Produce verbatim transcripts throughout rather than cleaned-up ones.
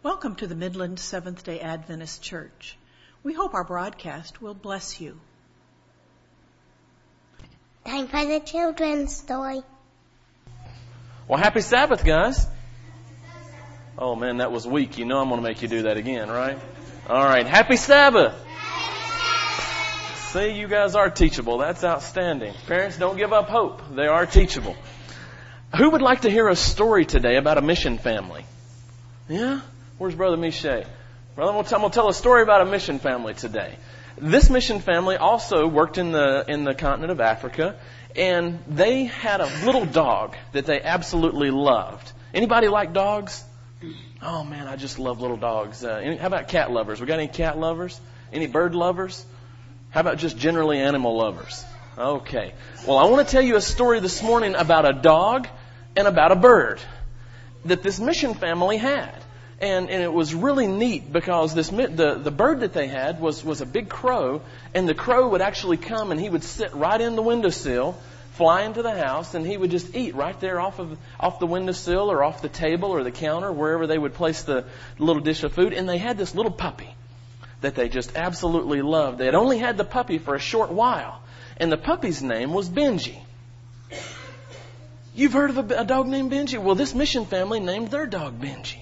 Welcome to the Midland Seventh-day Adventist Church. We hope our broadcast will bless you. Time for the children's story. Well, happy Sabbath, guys. Oh, man, that was weak. You know I'm going to make you do that again, right? All right, happy Sabbath. See, you guys are teachable. That's outstanding. Parents, don't give up hope. They are teachable. Who would like to hear a story today about a mission family? Yeah? Where's Brother Miche? Brother, I'm going to tell a story about a mission family today. This mission family also worked in the in the continent of Africa, and they had a little dog that they absolutely loved. Anybody like dogs? Oh, man, I just love little dogs. Uh, any, how about cat lovers? We got any cat lovers? Any bird lovers? How about just generally animal lovers? Okay. Well, I want to tell you a story this morning about a dog and about a bird that this mission family had. And, and it was really neat because this the, the bird that they had was, was a big crow, and the crow would actually come and he would sit right in the windowsill, fly into the house, and he would just eat right there off of off the windowsill or off the table or the counter, wherever they would place the little dish of food. And they had this little puppy that they just absolutely loved. They had only had the puppy for a short while, and the puppy's name was Benji. You've heard of a, a dog named Benji? Well, this mission family named their dog Benji.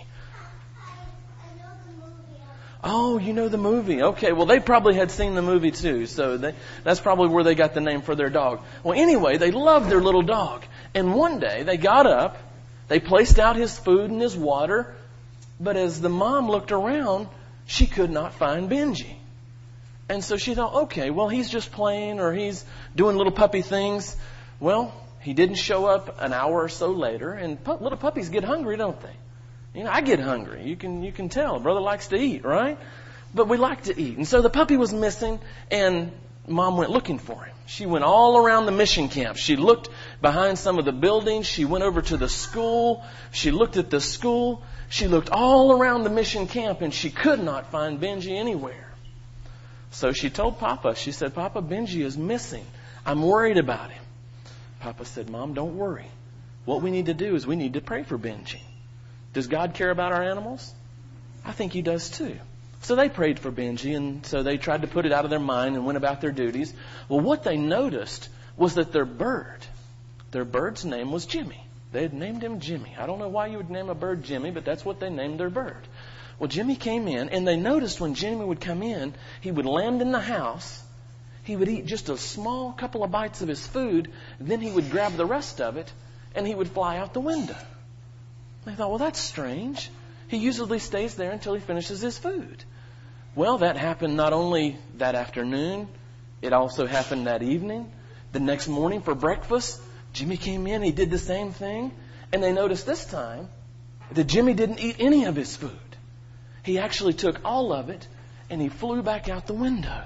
Oh, you know the movie. Okay, well, they probably had seen the movie too, so they, that's probably where they got the name for their dog. Well, anyway, they loved their little dog. And one day, they got up, they placed out his food and his water, but as the mom looked around, she could not find Benji. And so she thought, okay, well, he's just playing or he's doing little puppy things. Well, he didn't show up an hour or so later, and pu- little puppies get hungry, don't they? You know, I get hungry. You can you can tell. Brother likes to eat, right? But we like to eat. And so the puppy was missing, and Mom went looking for him. She went all around the mission camp. She looked behind some of the buildings. She went over to the school. She looked at the school. She looked all around the mission camp, and she could not find Benji anywhere. So she told Papa, she said, Papa, Benji is missing. I'm worried about him. Papa said, Mom, don't worry. What we need to do is we need to pray for Benji. Does God care about our animals? I think He does too. So they prayed for Benji, and so they tried to put it out of their mind and went about their duties. Well, what they noticed was that their bird, their bird's name was Jimmy. They had named him Jimmy. I don't know why you would name a bird Jimmy, but that's what they named their bird. Well, Jimmy came in, and they noticed when Jimmy would come in, he would land in the house. He would eat just a small couple of bites of his food, then he would grab the rest of it, and he would fly out the window. They thought, well, that's strange. He usually stays there until he finishes his food. Well, that happened not only that afternoon, it also happened that evening. The next morning for breakfast, Jimmy came in, he did the same thing, and they noticed this time that Jimmy didn't eat any of his food. He actually took all of it, and he flew back out the window.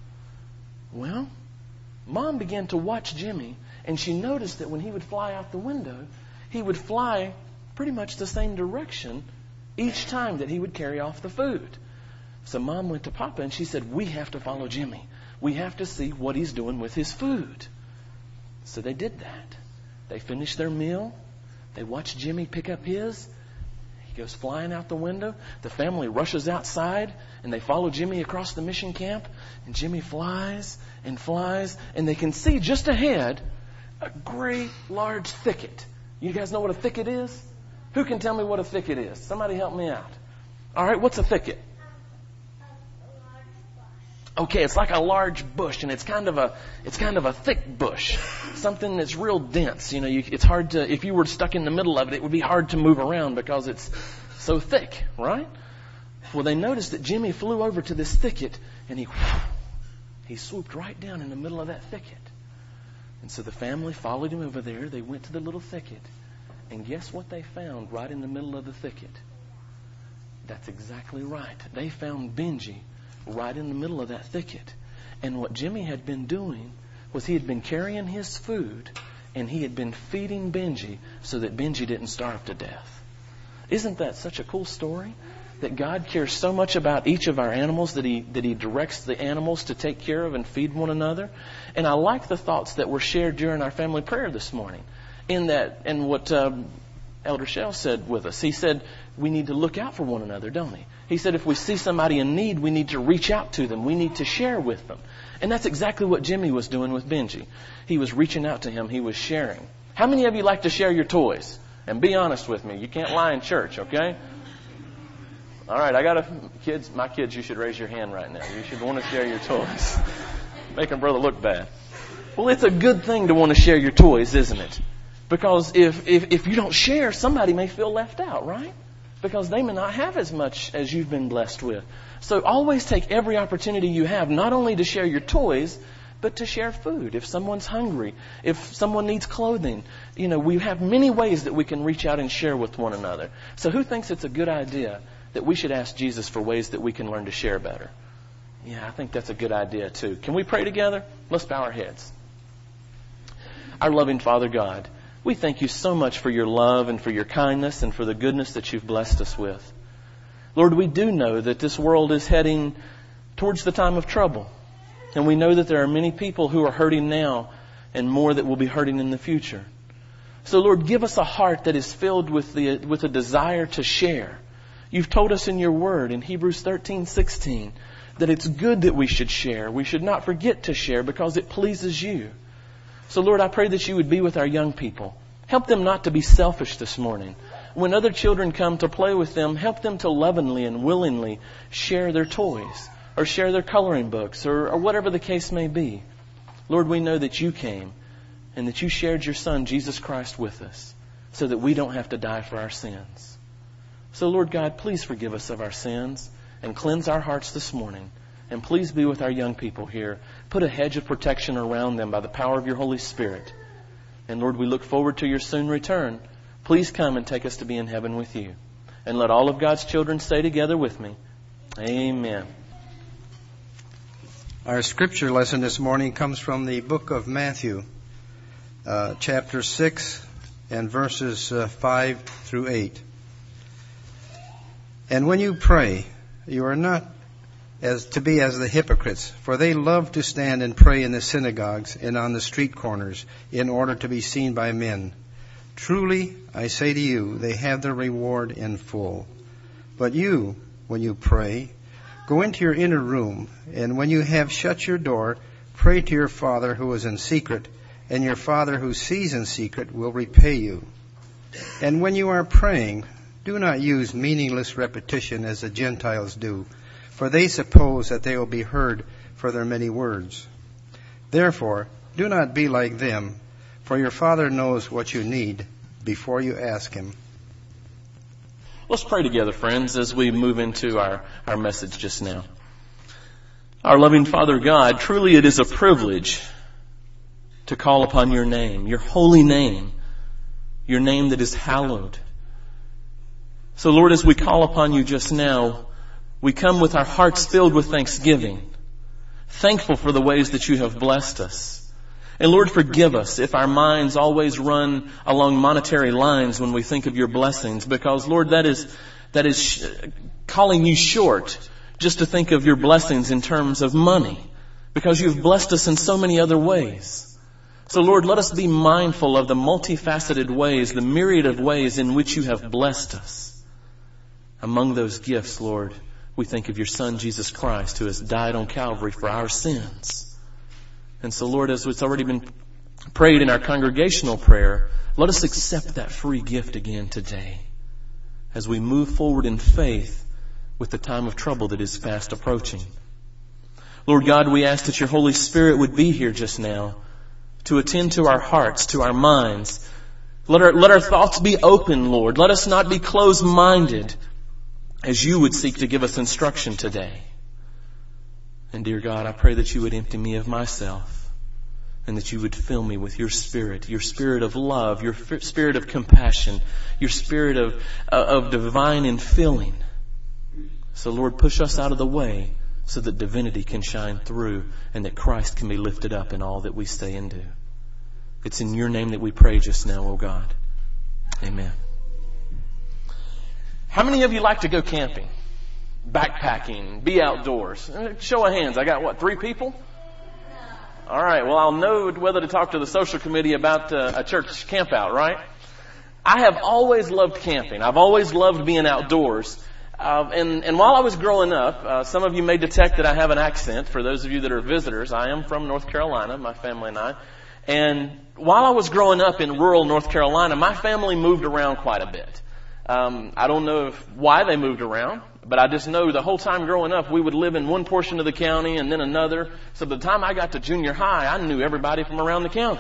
Well, Mom began to watch Jimmy, and she noticed that when he would fly out the window, he would fly pretty much the same direction each time that he would carry off the food. So Mom went to Papa and she said, we have to follow Jimmy. We have to see what he's doing with his food. So they did that. They finished their meal. They watched Jimmy pick up his. He goes flying out the window. The family rushes outside and they follow Jimmy across the mission camp. And Jimmy flies and flies, and they can see just ahead a great large thicket. You guys know what a thicket is? Who can tell me what a thicket is? Somebody help me out. All right, what's a thicket? Okay, it's like a large bush, and it's kind of a it's kind of a thick bush, something that's real dense. You know, you, it's hard to if you were stuck in the middle of it, it would be hard to move around because it's so thick, right? Well, they noticed that Jimmy flew over to this thicket, and he he swooped right down in the middle of that thicket. And so the family followed him over there. They went to the little thicket. And guess what they found right in the middle of the thicket? That's exactly right. They found Benji right in the middle of that thicket. And what Jimmy had been doing was he had been carrying his food and he had been feeding Benji so that Benji didn't starve to death. Isn't that such a cool story? That God cares so much about each of our animals that he that he directs the animals to take care of and feed one another. And I like the thoughts that were shared during our family prayer this morning. In that, and what um, Elder Shell said with us. He said, we need to look out for one another, don't he? He said, if we see somebody in need, we need to reach out to them. We need to share with them. And that's exactly what Jimmy was doing with Benji. He was reaching out to him. He was sharing. How many of you like to share your toys? And be honest with me. You can't lie in church, okay? All right, I got a kids. My kids, you should raise your hand right now. You should want to share your toys. Making brother look bad. Well, it's a good thing to want to share your toys, isn't it? Because if, if, if you don't share, somebody may feel left out, right? Because they may not have as much as you've been blessed with. So always take every opportunity you have, not only to share your toys, but to share food. If someone's hungry, if someone needs clothing, you know, we have many ways that we can reach out and share with one another. So who thinks it's a good idea that we should ask Jesus for ways that we can learn to share better? Yeah, I think that's a good idea too. Can we pray together? Let's bow our heads. Our loving Father God, we thank you so much for your love and for your kindness and for the goodness that you've blessed us with. Lord, we do know that this world is heading towards the time of trouble. And we know that there are many people who are hurting now and more that will be hurting in the future. So, Lord, give us a heart that is filled with the with a desire to share. You've told us in your word in Hebrews thirteen sixteen that it's good that we should share. We should not forget to share because it pleases you. So, Lord, I pray that you would be with our young people. Help them not to be selfish this morning. When other children come to play with them, help them to lovingly and willingly share their toys or share their coloring books or, or whatever the case may be. Lord, we know that you came and that you shared your Son, Jesus Christ, with us so that we don't have to die for our sins. So, Lord God, please forgive us of our sins and cleanse our hearts this morning. And please be with our young people here. Put a hedge of protection around them by the power of your Holy Spirit. And Lord, we look forward to your soon return. Please come and take us to be in heaven with you. And let all of God's children say together with me, amen. Our scripture lesson this morning comes from the book of Matthew, uh, chapter six and verses uh, five through eight. And when you pray, you are not as to be as the hypocrites, for they love to stand and pray in the synagogues and on the street corners in order to be seen by men. Truly, I say to you, they have their reward in full. But you, when you pray, go into your inner room, and when you have shut your door, pray to your Father who is in secret, and your Father who sees in secret will repay you. And when you are praying, do not use meaningless repetition as the Gentiles do, for they suppose that they will be heard for their many words. Therefore, do not be like them, for your Father knows what you need before you ask Him. Let's pray together, friends, as we move into our, our message just now. Our loving Father God, truly it is a privilege to call upon your name, your holy name, your name that is hallowed. So, Lord, as we call upon you just now, we come with our hearts filled with thanksgiving, thankful for the ways that you have blessed us. And Lord, forgive us if our minds always run along monetary lines when we think of your blessings, because Lord, that is, that is sh- calling you short just to think of your blessings in terms of money, because you've blessed us in so many other ways. So Lord, let us be mindful of the multifaceted ways, the myriad of ways in which you have blessed us. Among those gifts, Lord, we think of your Son, Jesus Christ, who has died on Calvary for our sins. And so, Lord, as it's already been prayed in our congregational prayer, let us accept that free gift again today as we move forward in faith with the time of trouble that is fast approaching. Lord God, we ask that your Holy Spirit would be here just now to attend to our hearts, to our minds. Let our, let our thoughts be open, Lord. Let us not be closed-minded as you would seek to give us instruction today. And dear God, I pray that you would empty me of myself and that you would fill me with your Spirit, your Spirit of love, your Spirit of compassion, your Spirit of, uh, of divine infilling. So Lord, push us out of the way so that divinity can shine through and that Christ can be lifted up in all that we say and do. It's in your name that we pray just now, O God. Amen. How many of you like to go camping, backpacking, be outdoors? Show of hands. I got, what, three people? All right. Well, I'll know whether to talk to the social committee about uh, a church camp out, right? I have always loved camping. I've always loved being outdoors. Uh, and, and while I was growing up, uh, some of you may detect that I have an accent. For those of you that are visitors, I am from North Carolina, my family and I. And while I was growing up in rural North Carolina, my family moved around quite a bit. Um, I don't know if, why they moved around, but I just know the whole time growing up, we would live in one portion of the county and then another. So by the time I got to junior high, I knew everybody from around the county.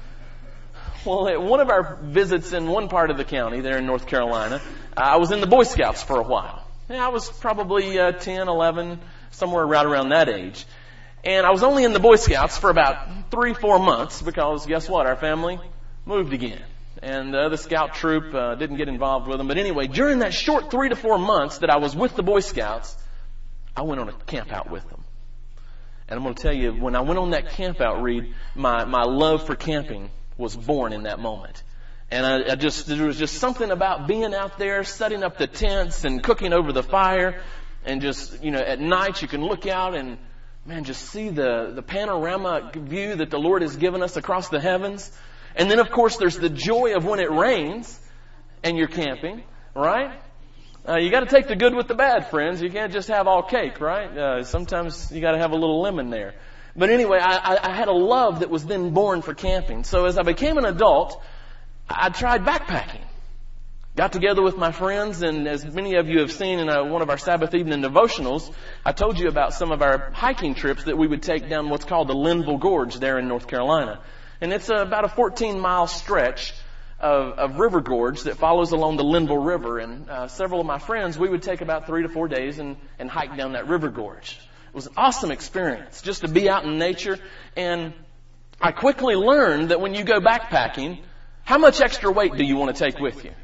Well, at one of our visits in one part of the county there in North Carolina, I was in the Boy Scouts for a while. Yeah, I was probably uh, ten, eleven, somewhere right around that age. And I was only in the Boy Scouts for about three, four months because guess what? Our family moved again. And uh, the scout troop uh, didn't get involved with them. But anyway, during that short three to four months that I was with the Boy Scouts, I went on a camp out with them. And I'm going to tell you, when I went on that camp out, Reed, my, my love for camping was born in that moment. And I, I just, there was just something about being out there, setting up the tents and cooking over the fire. And just, you know, at night you can look out and, man, just see the, the panorama view that the Lord has given us across the heavens. And then, of course, there's the joy of when it rains and you're camping, right? Uh, you got to take the good with the bad, friends. You can't just have all cake, right? Uh, sometimes you got to have a little lemon there. But anyway, I, I, I had a love that was then born for camping. So as I became an adult, I tried backpacking. Got together with my friends, and as many of you have seen in a, one of our Sabbath evening devotionals, I told you about some of our hiking trips that we would take down what's called the Linville Gorge there in North Carolina. And it's a, about a fourteen mile stretch of, of river gorge that follows along the Linville River. And uh, several of my friends, we would take about three to four days and, and hike down that river gorge. It was an awesome experience just to be out in nature. And I quickly learned that when you go backpacking, how much extra weight do you want to take with you?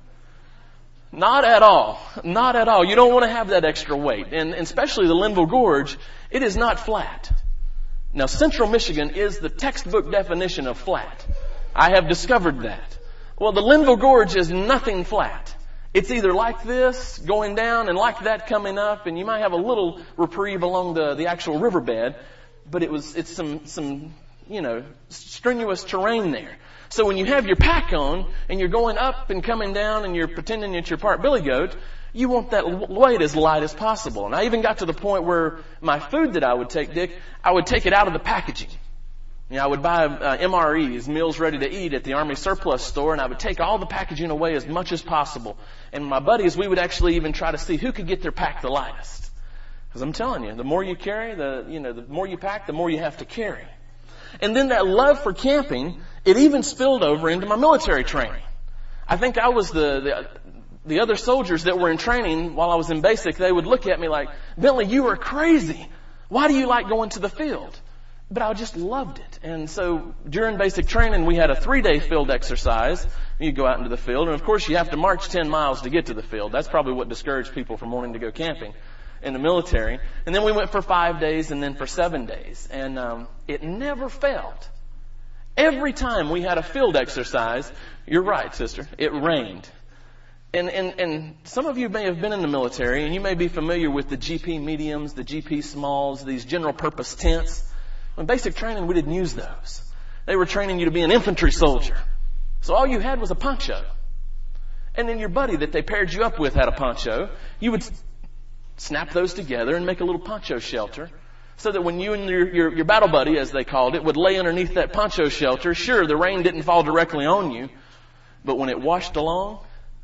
Not at all. Not at all. You don't want to have that extra weight. And, and especially the Linville Gorge, it is not flat. Now, Central Michigan is the textbook definition of flat. I have discovered that. Well, the Linville Gorge is nothing flat. It's either like this, going down, and like that coming up, and you might have a little reprieve along the, the actual riverbed, but it was, it's some, some, you know, strenuous terrain there. So when you have your pack on, and you're going up and coming down, and you're pretending that you're part billy goat, you want that weight as light as possible. And I even got to the point where my food that I would take, Dick, I would take it out of the packaging. You know, I would buy uh, M R Es, meals ready to eat, at the Army surplus store, and I would take all the packaging away as much as possible. And my buddies, we would actually even try to see who could get their pack the lightest. Because I'm telling you, the more you carry, the you know, the more you pack, the more you have to carry. And then that love for camping, it even spilled over into my military training. I think I was the, the The other soldiers that were in training while I was in basic, they would look at me like, Bentley, you are crazy. Why do you like going to the field? But I just loved it. And so during basic training, we had a three-day field exercise. You go out into the field. And, of course, you have to march ten miles to get to the field. That's probably what discouraged people from wanting to go camping in the military. And then we went for five days and then for seven days. And um, it never failed. Every time we had a field exercise, you're right, sister, it rained. And, and, and some of you may have been in the military, and you may be familiar with the G P mediums, the G P smalls, these general purpose tents. In basic training, we didn't use those. They were training you to be an infantry soldier. So all you had was a poncho. And then your buddy that they paired you up with had a poncho. You would snap those together and make a little poncho shelter, so that when you and your, your, your battle buddy, as they called it, would lay underneath that poncho shelter, sure, the rain didn't fall directly on you, but when it washed along,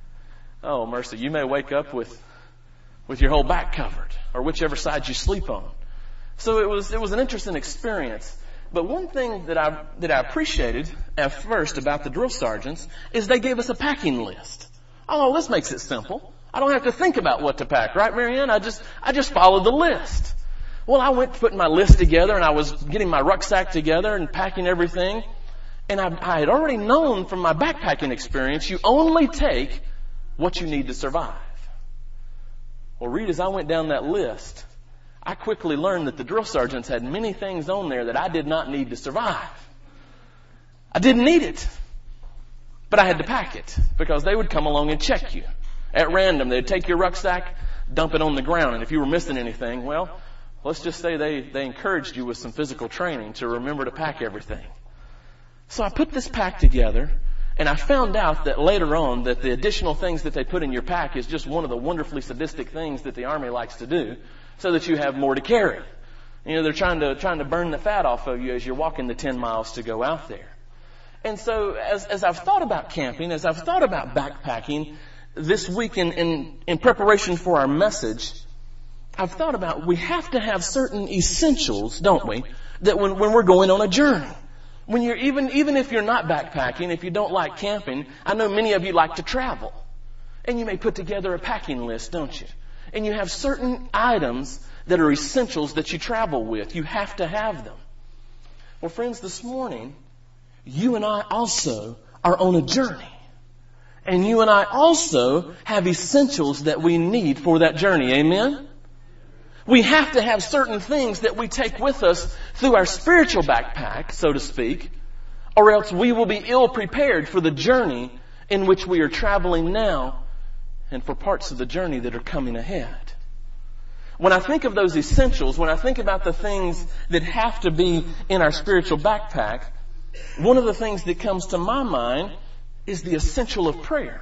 oh, mercy, you may wake up with with your whole back covered, or whichever side you sleep on. So it was it was an interesting experience. But one thing that I that I appreciated at first about the drill sergeants is they gave us a packing list. Oh, this makes it simple. I don't have to think about what to pack, right, Marianne? I just I just followed the list. Well, I went putting my list together, and I was getting my rucksack together and packing everything. And I, I had already known from my backpacking experience, you only take what you need to survive. Well, Reed, as I went down that list, I quickly learned that the drill sergeants had many things on there that I did not need to survive. I didn't need it, but I had to pack it because they would come along and check you. At random, they'd take your rucksack, dump it on the ground, and if you were missing anything, well, let's just say they, they encouraged you with some physical training to remember to pack everything. So I put this pack together, And I found out that later on that the additional things that they put in your pack is just one of the wonderfully sadistic things that the Army likes to do so that you have more to carry. You know, they're trying to, trying to burn the fat off of you as you're walking the ten miles to go out there. And so as, as I've thought about camping, as I've thought about backpacking this week in, in, in preparation for our message, I've thought about we have to have certain essentials, don't we, that when, when we're going on a journey. When you're even, even if you're not backpacking, if you don't like camping, I know many of you like to travel. And you may put together a packing list, don't you? And you have certain items that are essentials that you travel with. You have to have them. Well, friends, this morning, you and I also are on a journey. And you and I also have essentials that we need for that journey. Amen? We have to have certain things that we take with us through our spiritual backpack, so to speak, or else we will be ill prepared for the journey in which we are traveling now and for parts of the journey that are coming ahead. When I think of those essentials, when I think about the things that have to be in our spiritual backpack, one of the things that comes to my mind is the essential of prayer.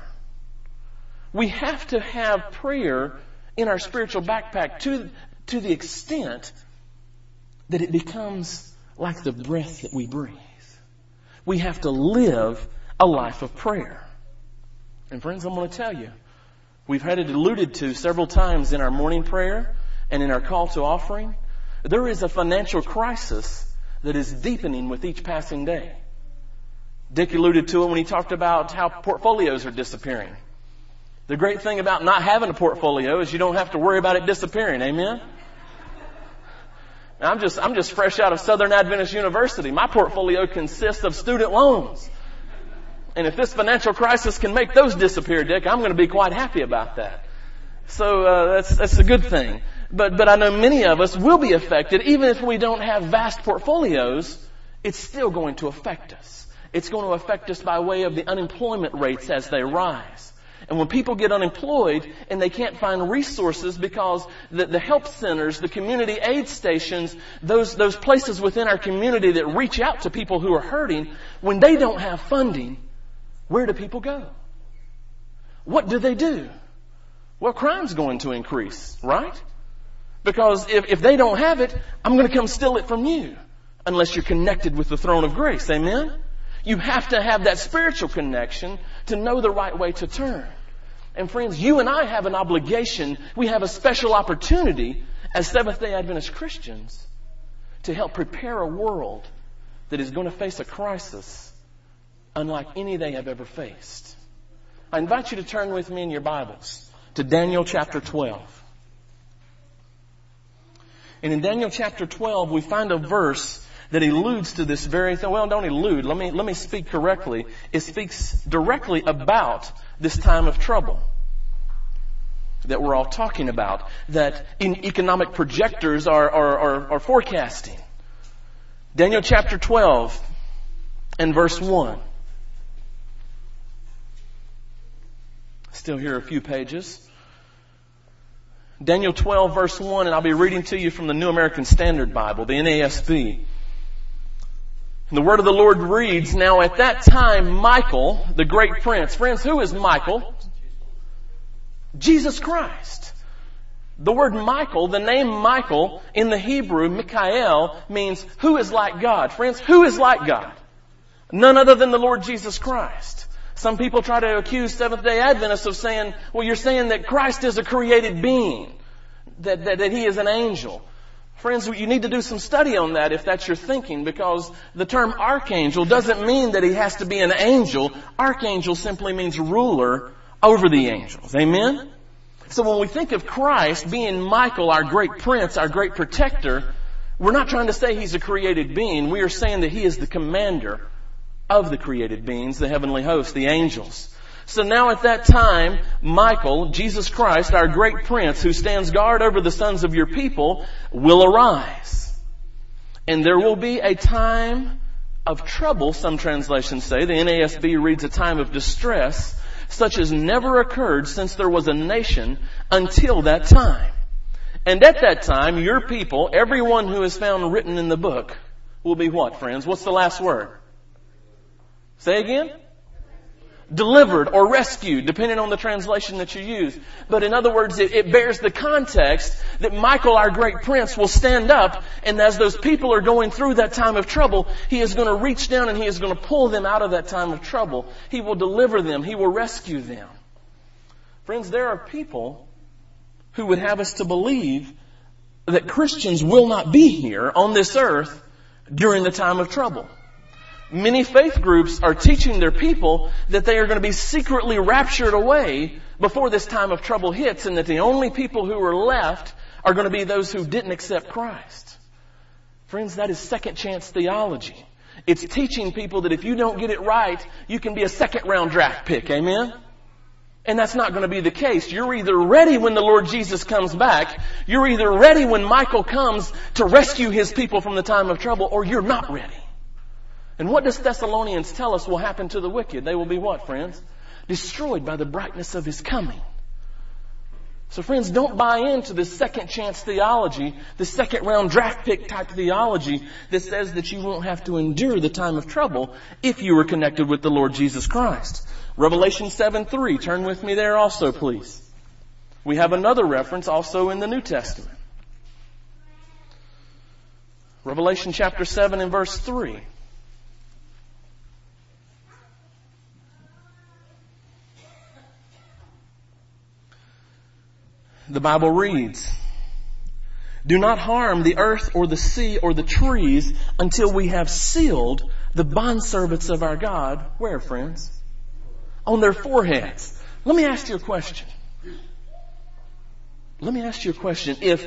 We have to have prayer in our spiritual backpack to, to the extent that it becomes like the breath that we breathe. We have to live a life of prayer. And friends, I'm going to tell you, we've had it alluded to several times in our morning prayer and in our call to offering. There is a financial crisis that is deepening with each passing day. Dick alluded to it when he talked about how portfolios are disappearing. The great thing about not having a portfolio is you don't have to worry about it disappearing. Amen? Now, I'm just, I'm just fresh out of Southern Adventist University. My portfolio consists of student loans. And if this financial crisis can make those disappear, Dick, I'm going to be quite happy about that. So, uh, that's, that's a good thing. But, but I know many of us will be affected. Even if we don't have vast portfolios, it's still going to affect us. It's going to affect us by way of the unemployment rates as they rise. And when people get unemployed and they can't find resources because the, the help centers, the community aid stations, those, those places within our community that reach out to people who are hurting, when they don't have funding, where do people go? What do they do? Well, crime's going to increase, right? Because if, if they don't have it, I'm going to come steal it from you. Unless you're connected with the throne of grace. Amen? You have to have that spiritual connection to know the right way to turn. And friends, you and I have an obligation. We have a special opportunity as Seventh-day Adventist Christians to help prepare a world that is going to face a crisis unlike any they have ever faced. I invite you to turn with me in your Bibles to Daniel chapter twelve. And in Daniel chapter twelve, we find a verse that alludes to this very thing. Well, don't allude. Let me, let me speak correctly. It speaks directly about this time of trouble that we're all talking about, that in economic projectors are, are, are, are forecasting. Daniel chapter twelve and verse one. Still here a few pages. Daniel twelve verse one, and I'll be reading to you from the New American Standard Bible, the N A S B. And the word of the Lord reads, "Now at that time Michael, the great prince." Friends, who is Michael? Jesus Christ. The word Michael, the name Michael in the Hebrew, Mikael, means who is like God. Friends, who is like God? None other than the Lord Jesus Christ. Some people try to accuse Seventh-day Adventists of saying, well, you're saying that Christ is a created being, that, that, that He is an angel. Friends, you need to do some study on that if that's your thinking, because the term archangel doesn't mean that he has to be an angel. Archangel simply means ruler over the angels. Amen? So when we think of Christ being Michael, our great prince, our great protector, we're not trying to say He's a created being. We are saying that He is the commander of the created beings, the heavenly host, the angels. So now at that time, Michael, Jesus Christ, our great prince who stands guard over the sons of your people, will arise. And there will be a time of trouble, some translations say. The N A S B reads a time of distress, such as never occurred since there was a nation until that time. And at that time, your people, everyone who is found written in the book, will be what, friends? What's the last word? Say again? delivered or rescued, depending on the translation that you use. But in other words, it, it bears the context that Michael, our great prince, will stand up, and as those people are going through that time of trouble, he is going to reach down and he is going to pull them out of that time of trouble. He will deliver them. He will rescue them. Friends, there are people who would have us to believe that Christians will not be here on this earth during the time of trouble. Many faith groups are teaching their people that they are going to be secretly raptured away before this time of trouble hits, and that the only people who are left are going to be those who didn't accept Christ. Friends, that is second chance theology. It's teaching people that if you don't get it right, you can be a second round draft pick. Amen? And that's not going to be the case. You're either ready when the Lord Jesus comes back, you're either ready when Michael comes to rescue his people from the time of trouble, or you're not ready. And what does Thessalonians tell us will happen to the wicked? They will be what, friends? Destroyed by the brightness of his coming. So friends, don't buy into this second chance theology, the second round draft pick type theology that says that you won't have to endure the time of trouble if you are connected with the Lord Jesus Christ. Revelation seven three. Turn with me there also, please. We have another reference also in the New Testament. Revelation chapter seven and verse three. The Bible reads, "Do not harm the earth or the sea or the trees until we have sealed the bondservants of our God." Where, friends? On their foreheads. Let me ask you a question. Let me ask you a question. If,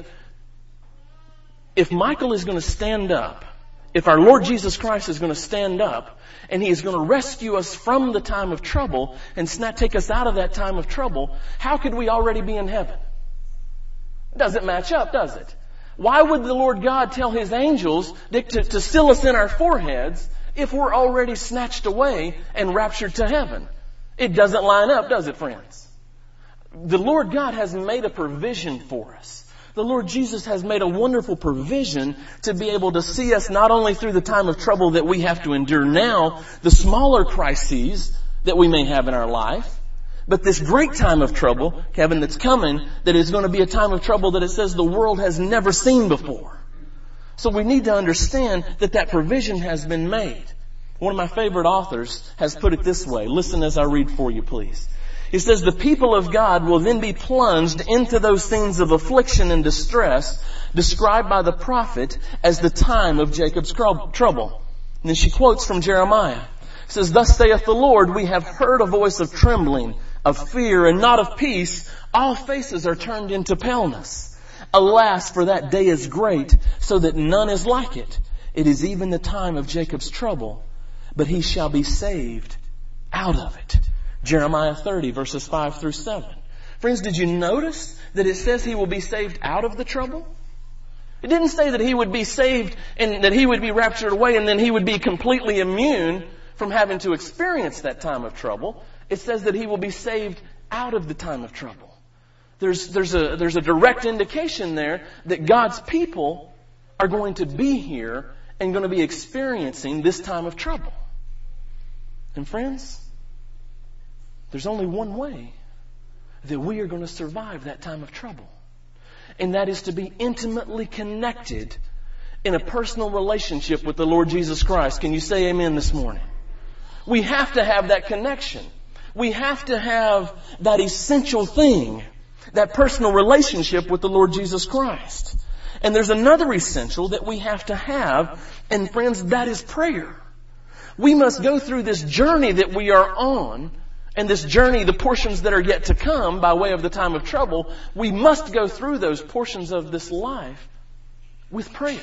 if Michael is going to stand up, if our Lord Jesus Christ is going to stand up, and He is going to rescue us from the time of trouble and not take us out of that time of trouble, how could we already be in heaven? It doesn't match up, does it? Why would the Lord God tell His angels to, to seal us in our foreheads if we're already snatched away and raptured to heaven? It doesn't line up, does it, friends? The Lord God has made a provision for us. The Lord Jesus has made a wonderful provision to be able to see us not only through the time of trouble that we have to endure now, the smaller crises that we may have in our life, but this great time of trouble, Kevin, that's coming, that is going to be a time of trouble that it says the world has never seen before. So we need to understand that that provision has been made. One of my favorite authors has put it this way. Listen as I read for you, please. He says, "The people of God will then be plunged into those scenes of affliction and distress described by the prophet as the time of Jacob's trouble." And then she quotes from Jeremiah. It says, "Thus saith the Lord, we have heard a voice of trembling, of fear, and not of peace. All faces are turned into paleness. Alas, for that day is great, so that none is like it. It is even the time of Jacob's trouble, but he shall be saved out of it." Jeremiah thirty, verses five through seven. Friends, did you notice that it says he will be saved out of the trouble? It didn't say that he would be saved and that he would be raptured away and then he would be completely immune from having to experience that time of trouble. It says that he will be saved out of the time of trouble. There's, there's a, there's a direct indication there that God's people are going to be here and going to be experiencing this time of trouble. And friends, there's only one way that we are going to survive that time of trouble. And that is to be intimately connected in a personal relationship with the Lord Jesus Christ. Can you say amen this morning? We have to have that connection. We have to have that essential thing, that personal relationship with the Lord Jesus Christ. And there's another essential that we have to have, and friends, that is prayer. We must go through this journey that we are on, and this journey, the portions that are yet to come by way of the time of trouble, we must go through those portions of this life with prayer.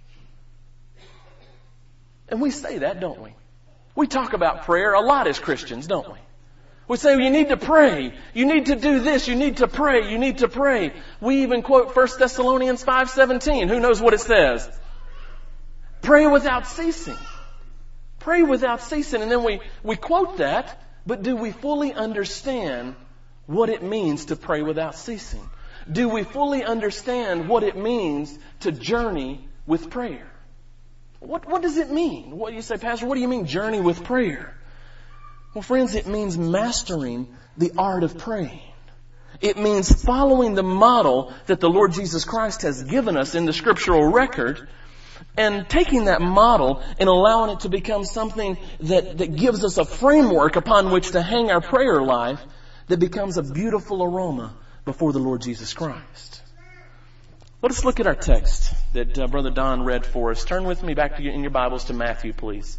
And we say that, don't we? We talk about prayer a lot as Christians, don't we? We say, well, you need to pray. You need to do this. You need to pray. You need to pray. We even quote First Thessalonians five seventeen. Who knows what it says? Pray without ceasing. Pray without ceasing. And then we, we quote that, but do we fully understand what it means to pray without ceasing? Do we fully understand what it means to journey with prayer? What, what does it mean? What you say, Pastor, what do you mean journey with prayer? Well, friends, it means mastering the art of praying. It means following the model that the Lord Jesus Christ has given us in the scriptural record and taking that model and allowing it to become something that, that gives us a framework upon which to hang our prayer life that becomes a beautiful aroma before the Lord Jesus Christ. Let us look at our text that uh, Brother Don read for us. Turn with me back to you in your Bibles to Matthew, please.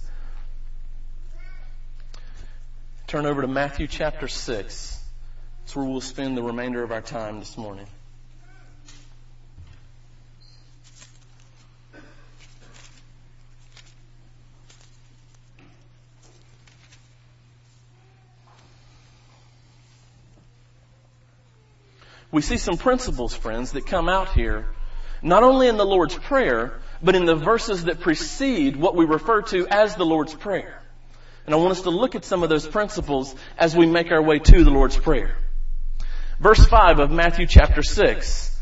Turn over to Matthew chapter six. That's where we'll spend the remainder of our time this morning. We see some principles, friends, that come out here, not only in the Lord's Prayer, but in the verses that precede what we refer to as the Lord's Prayer. And I want us to look at some of those principles as we make our way to the Lord's Prayer. Verse five of Matthew chapter six.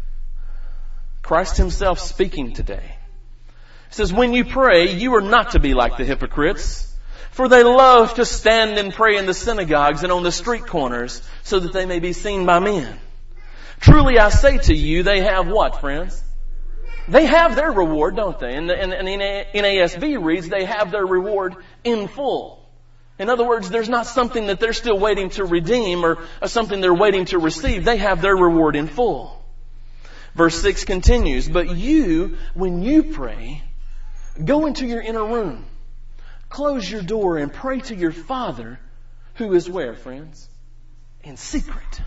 Christ Himself speaking today. He says, "When you pray, you are not to be like the hypocrites, for they love to stand and pray in the synagogues and on the street corners, so that they may be seen by men. Truly I say to you, they have what, friends? They have their reward, don't they? And, and, and N A S B reads, they have their reward in full. In other words, there's not something that they're still waiting to redeem or, or something they're waiting to receive. They have their reward in full." Verse six continues, "But you, when you pray, go into your inner room, close your door and pray to your Father who is where, friends? In secret.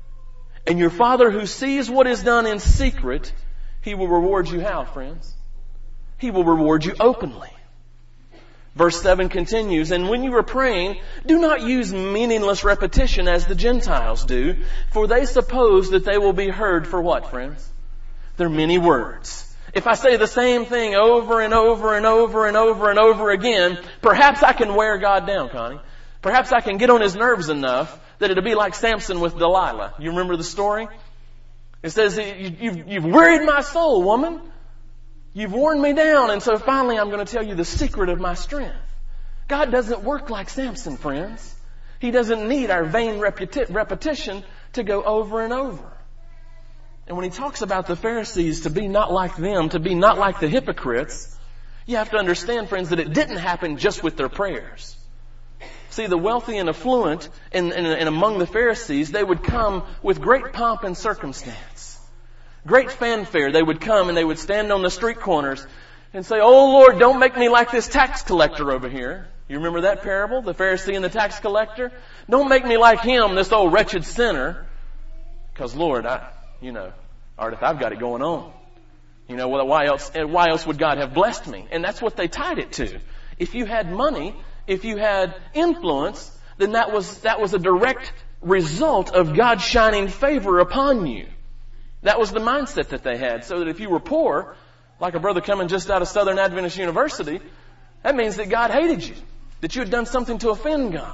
And your Father who sees what is done in secret, He will reward you how, friends? He will reward you openly." Verse seven continues, "And when you are praying, do not use meaningless repetition as the Gentiles do, for they suppose that they will be heard for what, friends? Their many words. If I say the same thing over and over and over and over and over again, perhaps I can wear God down, Connie. Perhaps I can get on His nerves enough that it'll be like Samson with Delilah. You remember the story? It says, you've, you've wearied my soul, woman. You've worn me down, and so finally I'm going to tell you the secret of my strength. God doesn't work like Samson, friends. He doesn't need our vain repeti- repetition to go over and over. And when He talks about the Pharisees to be not like them, to be not like the hypocrites, you have to understand, friends, that it didn't happen just with their prayers. See, the wealthy and affluent and, and, and among the Pharisees, they would come with great pomp and circumstance. Great fanfare. They would come and they would stand on the street corners and say, "Oh Lord, don't make me like this tax collector over here." You remember that parable? The Pharisee and the tax collector? "Don't make me like him, this old wretched sinner. Because Lord, I, you know, Ardith, I've got it going on. You know, why else, why else would God have blessed me?" And that's what they tied it to. If you had money, if you had influence, then that was, that was a direct result of God shining favor upon you. That was the mindset that they had. So that if you were poor, like a brother coming just out of Southern Adventist University, that means that God hated you. That you had done something to offend God.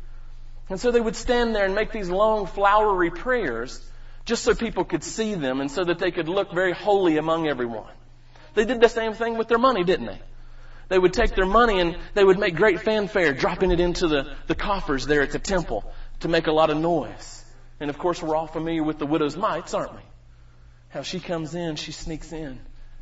And so they would stand there and make these long, flowery prayers just so people could see them and so that they could look very holy among everyone. They did the same thing with their money, didn't they? They would take their money and they would make great fanfare, dropping it into the, the coffers there at the temple to make a lot of noise. And of course, we're all familiar with the widow's mites, aren't we? How she comes in, she sneaks in.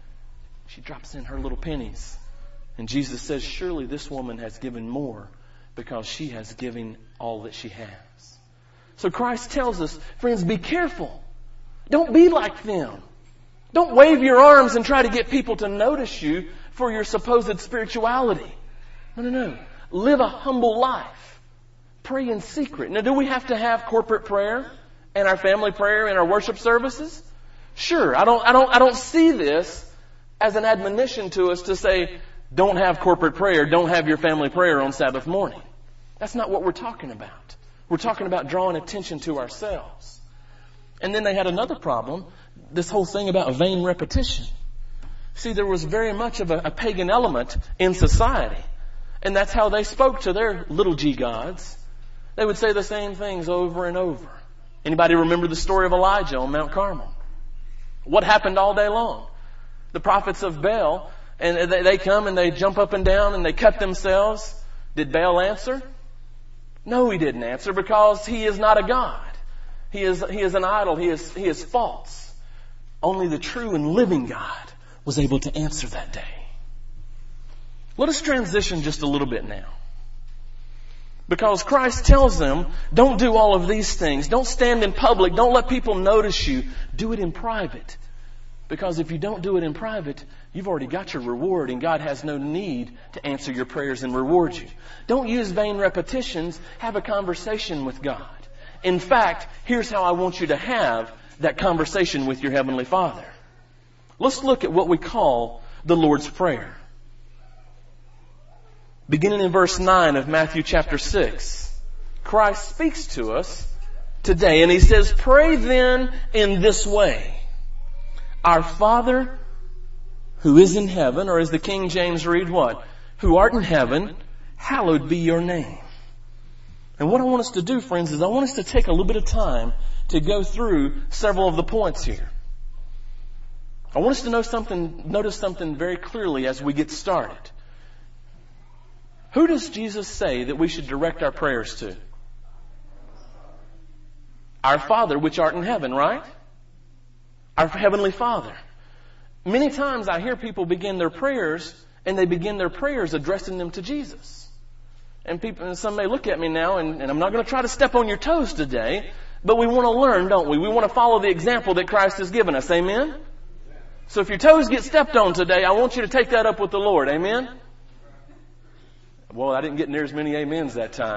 She drops in her little pennies. And Jesus says, "Surely this woman has given more because she has given all that she has." So Christ tells us, friends, be careful. Don't be like them. Don't wave your arms and try to get people to notice you for your supposed spirituality. No, no, no. Live a humble life. Pray in secret. Now, do we have to have corporate prayer and our family prayer and our worship services? Sure. I don't, I don't, I don't see this as an admonition to us to say, don't have corporate prayer, don't have your family prayer on Sabbath morning. That's not what we're talking about. We're talking about drawing attention to ourselves. And then they had another problem, this whole thing about vain repetition. See, there was very much of a, a pagan element in society. And that's how they spoke to their little g gods. They would say the same things over and over. Anybody remember the story of Elijah on Mount Carmel? What happened all day long? The prophets of Baal, and they, they come and they jump up and down and they cut themselves. Did Baal answer? No, he didn't answer, because he is not a God. He is, he is an idol. He is, he is false. Only the true and living God was able to answer that day. Let us transition just a little bit now. Because Christ tells them, don't do all of these things. Don't stand in public. Don't let people notice you. Do it in private. Because if you don't do it in private, you've already got your reward, and God has no need to answer your prayers and reward you. Don't use vain repetitions. Have a conversation with God. In fact, here's how I want you to have that conversation with your Heavenly Father. Let's look at what we call the Lord's Prayer. Beginning in verse nine of Matthew chapter six, Christ speaks to us today, and He says, "Pray then in this way. Our Father who is in heaven," or as the King James read, what? "Who art in heaven, hallowed be your name." And what I want us to do, friends, is I want us to take a little bit of time to go through several of the points here. I want us to know something, notice something very clearly as we get started. Who does Jesus say that we should direct our prayers to? Our Father which art in heaven, right? Our Heavenly Father. Many times I hear people begin their prayers, and they begin their prayers addressing them to Jesus. And people, and some may look at me now, and, and I'm not going to try to step on your toes today, but we want to learn, don't we? We want to follow the example that Christ has given us. Amen? So if your toes get stepped on today, I want you to take that up with the Lord. Amen? Well, I didn't get near as many amens that time.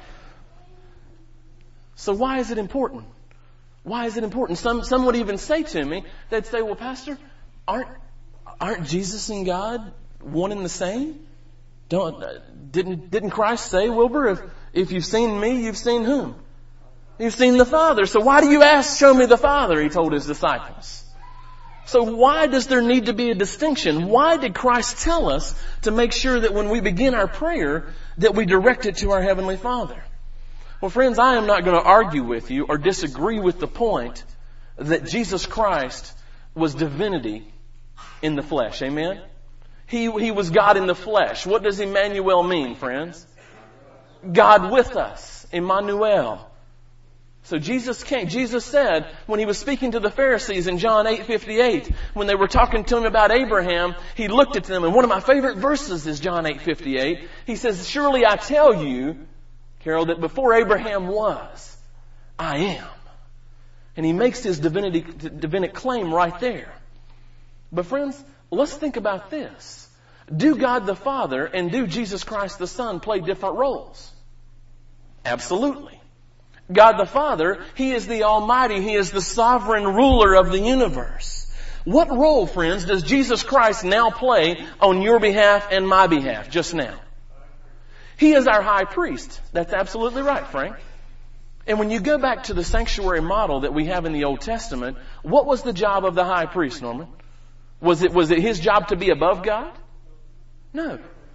So why is it important? Why is it important? Some, some would even say to me, they'd say, "Well, Pastor, aren't, aren't Jesus and God one and the same? Don't, uh, didn't, didn't Christ say, Wilbur, if, if you've seen me, you've seen whom? You've seen the Father. So why do you ask, show me the Father?" He told His disciples. So why does there need to be a distinction? Why did Christ tell us to make sure that when we begin our prayer, that we direct it to our Heavenly Father? Well, friends, I am not going to argue with you or disagree with the point that Jesus Christ was divinity in the flesh. Amen? He, he was God in the flesh. What does Emmanuel mean, friends? God with us. Emmanuel. So Jesus came. Jesus said, when He was speaking to the Pharisees in John eight fifty-eight, when they were talking to Him about Abraham, He looked at them, and one of my favorite verses is John eight fifty-eight. He says, "Surely I tell you, Carol, that before Abraham was, I am." And He makes His divinity, divinic claim right there. But friends, let's think about this. Do God the Father and do Jesus Christ the Son play different roles? Absolutely. God the Father, He is the Almighty. He is the sovereign ruler of the universe. What role, friends, does Jesus Christ now play on your behalf and my behalf just now? He is our high priest. That's absolutely right, Frank. And when you go back to the sanctuary model that we have in the Old Testament, what was the job of the high priest, Norman? Was it, was it his job to be above God? No.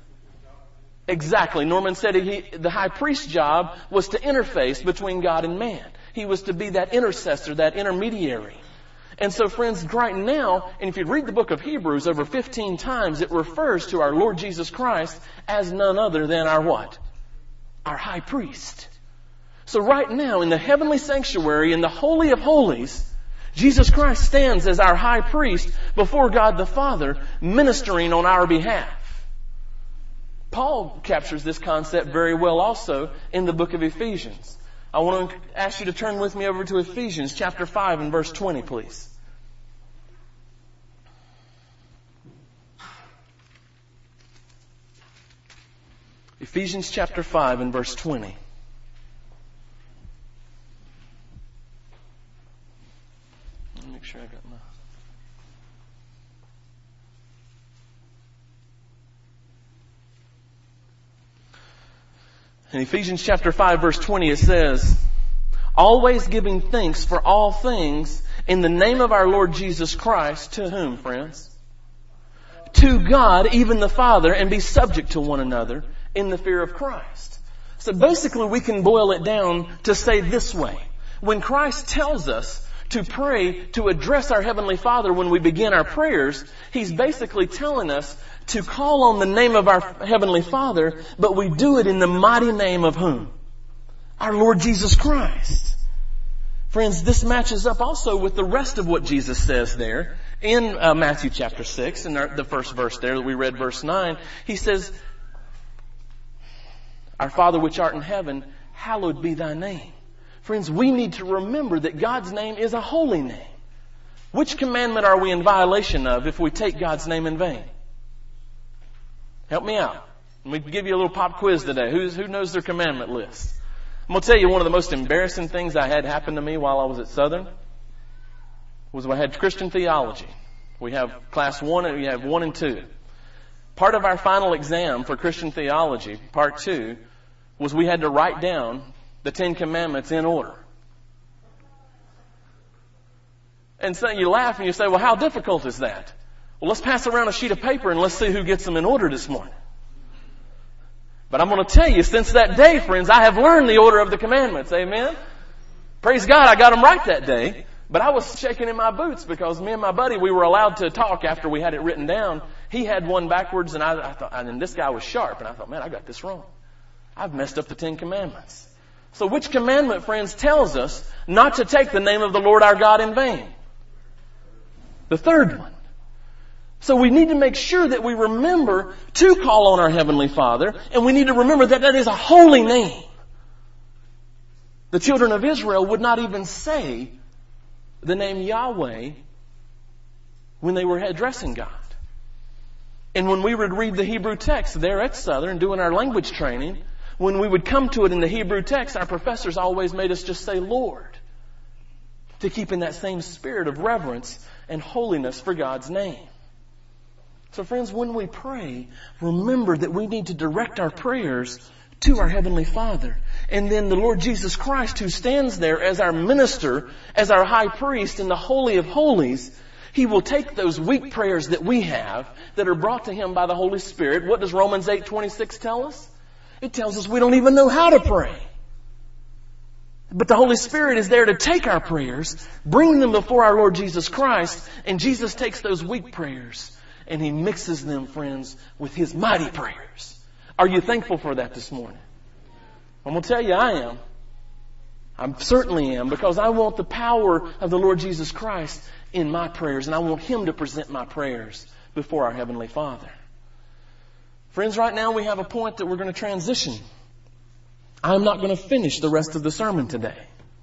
Exactly. Norman said he, the high priest's job was to interface between God and man. He was to be that intercessor, that intermediary. And so, friends, right now, and if you read the book of Hebrews over fifteen times, it refers to our Lord Jesus Christ as none other than our what? Our high priest. So right now, in the heavenly sanctuary, in the Holy of Holies, Jesus Christ stands as our high priest before God the Father, ministering on our behalf. Paul captures this concept very well also in the book of Ephesians. I want to ask you to turn with me over to Ephesians chapter five and verse twenty, please. Ephesians chapter five and verse twenty. Let me make sure I got my... In Ephesians chapter five verse twenty it says, "Always giving thanks for all things in the name of our Lord Jesus Christ," to whom, friends? "To God, even the Father, and be subject to one another in the fear of Christ." So basically we can boil it down to say this way. When Christ tells us to pray, to address our Heavenly Father when we begin our prayers, He's basically telling us to call on the name of our Heavenly Father, but we do it in the mighty name of whom? our Lord Jesus Christ. Friends, this matches up also with the rest of what Jesus says there in uh, Matthew chapter six, in our, the first verse there that we read, verse nine. He says, "Our Father which art in heaven, hallowed be thy name." Friends, we need to remember that God's name is a holy name. Which commandment are we in violation of if we take God's name in vain? Help me out. Let me give you a little pop quiz today. Who's, who knows their commandment list? I'm going to tell you one of the most embarrassing things I had happen to me while I was at Southern was when I had Christian theology. We have class one and we have one and two. Part of our final exam for Christian theology, part two, was we had to write down the Ten Commandments in order. And so you laugh and you say, well, how difficult is that? Well, let's pass around a sheet of paper and let's see who gets them in order this morning. But I'm going to tell you, since that day, friends, I have learned the order of the commandments. Amen? Praise God, I got them right that day. But I was shaking in my boots because me and my buddy, we were allowed to talk after we had it written down. He had one backwards and I, I thought, and this guy was sharp. And I thought, man, I got this wrong. I've messed up the Ten Commandments. So which commandment, friends, tells us not to take the name of the Lord our God in vain? The third one. So we need to make sure that we remember to call on our Heavenly Father, and we need to remember that that is a holy name. The children of Israel would not even say the name Yahweh when they were addressing God. And when we would read the Hebrew text there at Southern doing our language training, when we would come to it in the Hebrew text, our professors always made us just say Lord, to keep in that same spirit of reverence and holiness for God's name. So friends, when we pray, remember that we need to direct our prayers to our Heavenly Father. And then the Lord Jesus Christ, who stands there as our minister, as our high priest in the Holy of Holies, He will take those weak prayers that we have that are brought to Him by the Holy Spirit. What does Romans eight twenty-six tell us? It tells us we don't even know how to pray. But the Holy Spirit is there to take our prayers, bring them before our Lord Jesus Christ, and Jesus takes those weak prayers and He mixes them, friends, with His mighty prayers. Are you thankful for that this morning? I'm going to tell you I am. I certainly am, because I want the power of the Lord Jesus Christ in my prayers, and I want Him to present my prayers before our Heavenly Father. Friends, right now we have a point that we're going to transition. I'm not going to finish the rest of the sermon today.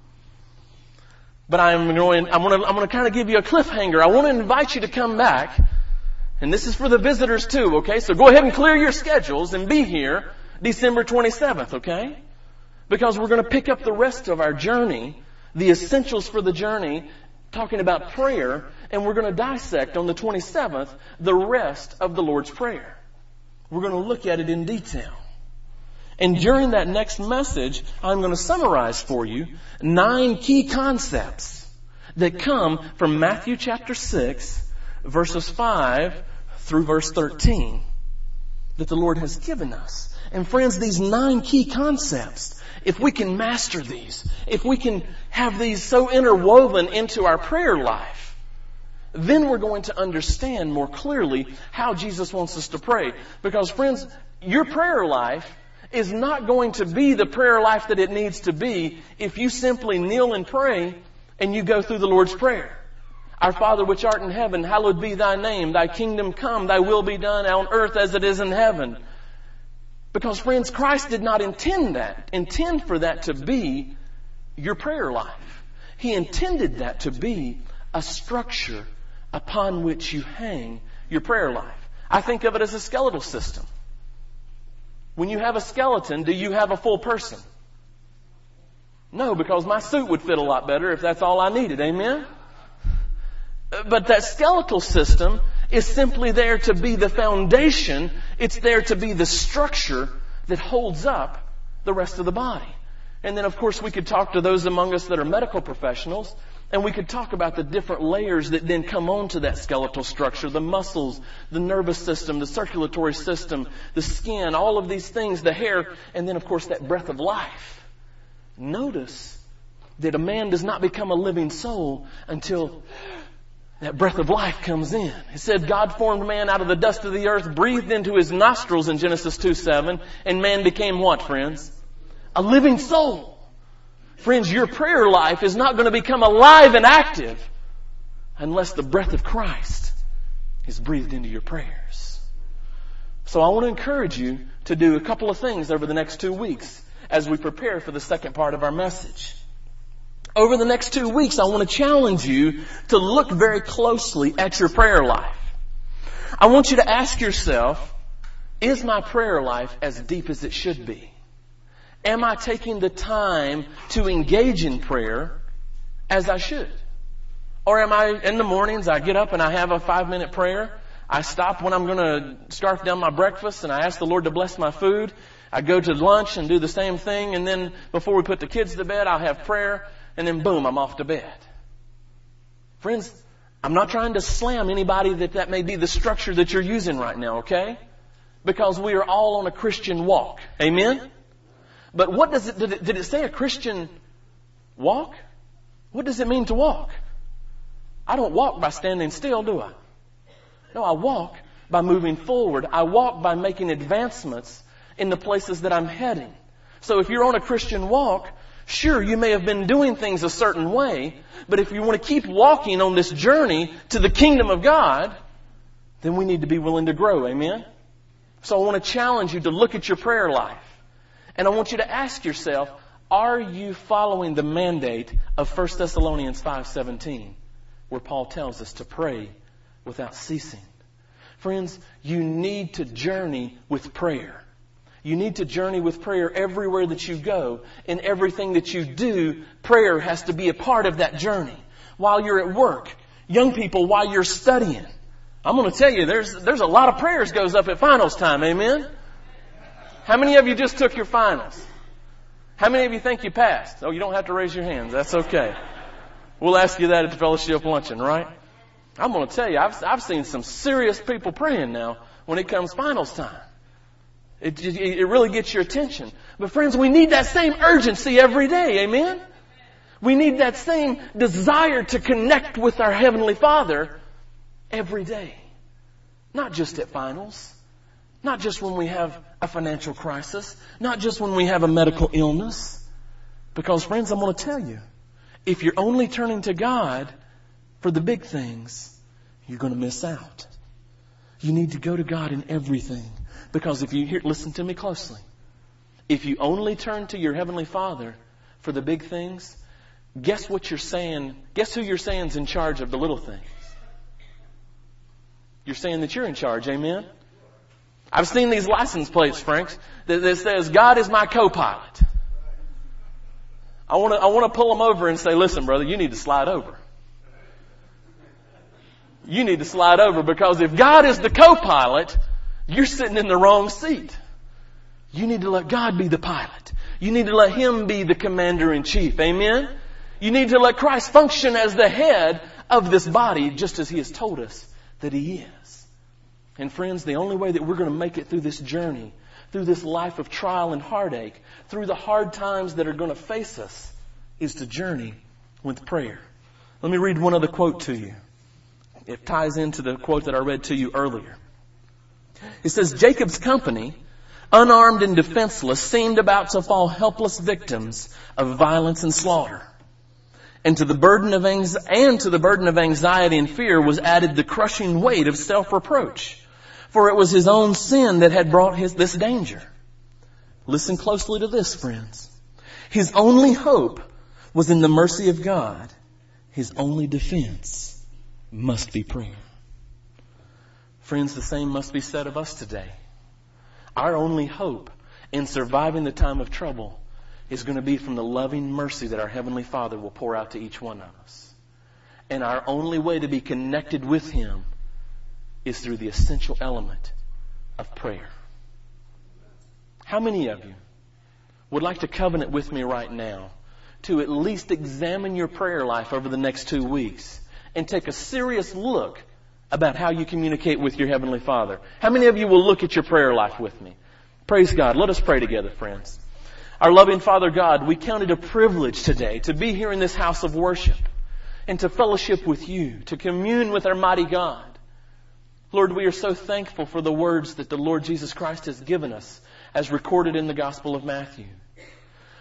But I'm going, I'm going to, I'm going to kind of give you a cliffhanger. I want to invite you to come back. And this is for the visitors too, okay? So go ahead and clear your schedules and be here December twenty-seventh, okay? Because we're going to pick up the rest of our journey, the essentials for the journey, talking about prayer, and we're going to dissect on the twenty-seventh the rest of the Lord's Prayer. We're going to look at it in detail. And during that next message, I'm going to summarize for you nine key concepts that come from Matthew chapter six, verses five through verse thirteen, that the Lord has given us. And friends, these nine key concepts, if we can master these, if we can have these so interwoven into our prayer life, then we're going to understand more clearly how Jesus wants us to pray. Because friends, your prayer life is not going to be the prayer life that it needs to be if you simply kneel and pray and you go through the Lord's Prayer. Our Father which art in heaven, hallowed be thy name. Thy kingdom come, thy will be done on earth as it is in heaven. Because friends, Christ did not intend that, intend for that to be your prayer life. He intended that to be a structure upon which you hang your prayer life. I think of it as a skeletal system. When you have a skeleton, do you have a full person? No, because my suit would fit a lot better if that's all I needed. Amen? But that skeletal system is simply there to be the foundation. It's there to be the structure that holds up the rest of the body. And then, of course, we could talk to those among us that are medical professionals, and we could talk about the different layers that then come onto that skeletal structure, the muscles, the nervous system, the circulatory system, the skin, all of these things, the hair, and then, of course, that breath of life. Notice that a man does not become a living soul until that breath of life comes in. It said God formed man out of the dust of the earth, breathed into his nostrils in Genesis two seven, and man became what, friends? A living soul. Friends, your prayer life is not going to become alive and active unless the breath of Christ is breathed into your prayers. So I want to encourage you to do a couple of things over the next two weeks as we prepare for the second part of our message. Over the next two weeks, I want to challenge you to look very closely at your prayer life. I want you to ask yourself, is my prayer life as deep as it should be? Am I taking the time to engage in prayer as I should? Or am I, in the mornings, I get up and I have a five minute prayer. I stop when I'm going to scarf down my breakfast and I ask the Lord to bless my food. I go to lunch and do the same thing. And then before we put the kids to bed, I'll have prayer. And then boom, I'm off to bed. Friends, I'm not trying to slam anybody that that may be the structure that you're using right now, okay? Because we are all on a Christian walk. Amen? But what does it, did it, did it say a Christian walk? What does it mean to walk? I don't walk by standing still, do I? No, I walk by moving forward. I walk by making advancements in the places that I'm heading. So if you're on a Christian walk, sure, you may have been doing things a certain way, but if you want to keep walking on this journey to the kingdom of God, then we need to be willing to grow. Amen? So I want to challenge you to look at your prayer life. And I want you to ask yourself, are you following the mandate of First Thessalonians five seventeen, where Paul tells us to pray without ceasing? Friends, you need to journey with prayer. You need to journey with prayer everywhere that you go. In everything that you do, prayer has to be a part of that journey. While you're at work, young people, while you're studying. I'm going to tell you, there's there's a lot of prayers goes up at finals time. Amen? How many of you just took your finals? How many of you think you passed? Oh, you don't have to raise your hands. That's okay. We'll ask you that at the fellowship luncheon, right? I'm going to tell you, I've, I've seen some serious people praying now when it comes finals time. It, it, it really gets your attention. But friends, we need that same urgency every day. Amen? We need that same desire to connect with our Heavenly Father every day. Not just at finals. Not just when we have a financial crisis. Not just when we have a medical illness. Because friends, I'm going to tell you, if you're only turning to God for the big things, you're going to miss out. You need to go to God in everything. Because if you hear, listen to me closely. If you only turn to your Heavenly Father for the big things, guess what you're saying? Guess who you're saying is in charge of the little things? You're saying that you're in charge. Amen? I've seen these license plates, Franks, that, that says, God is my co-pilot. I want to, I want to pull them over and say, listen, brother, you need to slide over. You need to slide over, because if God is the co-pilot, you're sitting in the wrong seat. You need to let God be the pilot. You need to let Him be the commander-in-chief. Amen? You need to let Christ function as the head of this body, just as He has told us that He is. And friends, the only way that we're going to make it through this journey, through this life of trial and heartache, through the hard times that are going to face us, is to journey with prayer. Let me read one other quote to you. It ties into the quote that I read to you earlier. It says, Jacob's company, unarmed and defenseless, seemed about to fall helpless victims of violence and slaughter. And to the burden of anx- and to the burden of anxiety and fear was added the crushing weight of self-reproach. For it was his own sin that had brought his this danger. Listen closely to this, friends. His only hope was in the mercy of God. His only defense must be prayer. Friends, the same must be said of us today. Our only hope in surviving the time of trouble is going to be from the loving mercy that our Heavenly Father will pour out to each one of us. And our only way to be connected with Him is through the essential element of prayer. How many of you would like to covenant with me right now to at least examine your prayer life over the next two weeks and take a serious look about how you communicate with your Heavenly Father? How many of you will look at your prayer life with me? Praise God. Let us pray together, friends. Our loving Father God, we count it a privilege today to be here in this house of worship and to fellowship with You, to commune with our mighty God. Lord, we are so thankful for the words that the Lord Jesus Christ has given us as recorded in the Gospel of Matthew.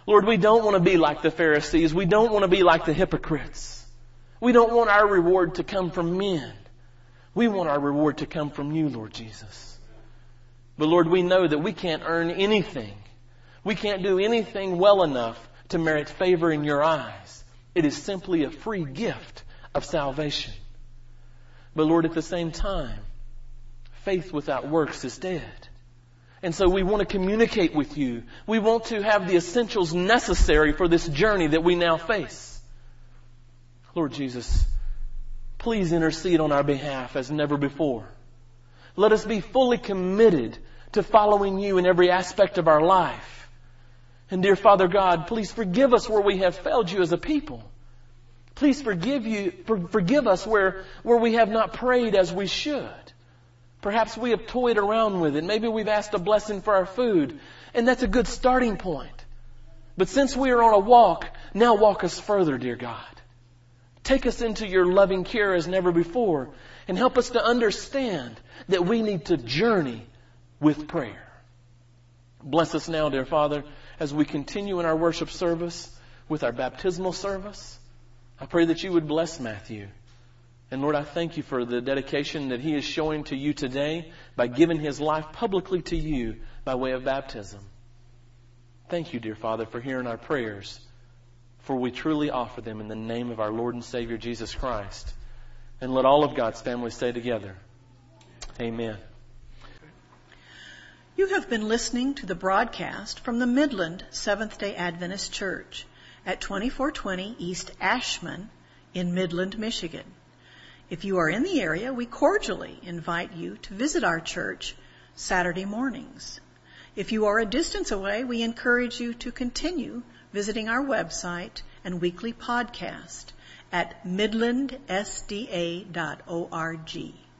Lord, we don't want to be like the Pharisees. We don't want to be like the hypocrites. We don't want our reward to come from men. We want our reward to come from you, Lord Jesus. But Lord, we know that we can't earn anything. We can't do anything well enough to merit favor in your eyes. It is simply a free gift of salvation. But Lord, at the same time, faith without works is dead. And so we want to communicate with you. We want to have the essentials necessary for this journey that we now face. Lord Jesus, please intercede on our behalf as never before. Let us be fully committed to following you in every aspect of our life. And dear Father God, please forgive us where we have failed you as a people. Please forgive you, for, forgive us where, where we have not prayed as we should. Perhaps we have toyed around with it. Maybe we've asked a blessing for our food. And that's a good starting point. But since we are on a walk, now walk us further, dear God. Take us into your loving care as never before. And help us to understand that we need to journey with prayer. Bless us now, dear Father, as we continue in our worship service with our baptismal service. I pray that you would bless Matthew. And Lord, I thank you for the dedication that he is showing to you today by giving his life publicly to you by way of baptism. Thank you, dear Father, for hearing our prayers, for we truly offer them in the name of our Lord and Savior, Jesus Christ. And let all of God's family say together, amen. You have been listening to the broadcast from the Midland Seventh-day Adventist Church at twenty-four twenty East Ashman in Midland, Michigan. If you are in the area, we cordially invite you to visit our church Saturday mornings. If you are a distance away, we encourage you to continue visiting our website and weekly podcast at midland s d a dot org.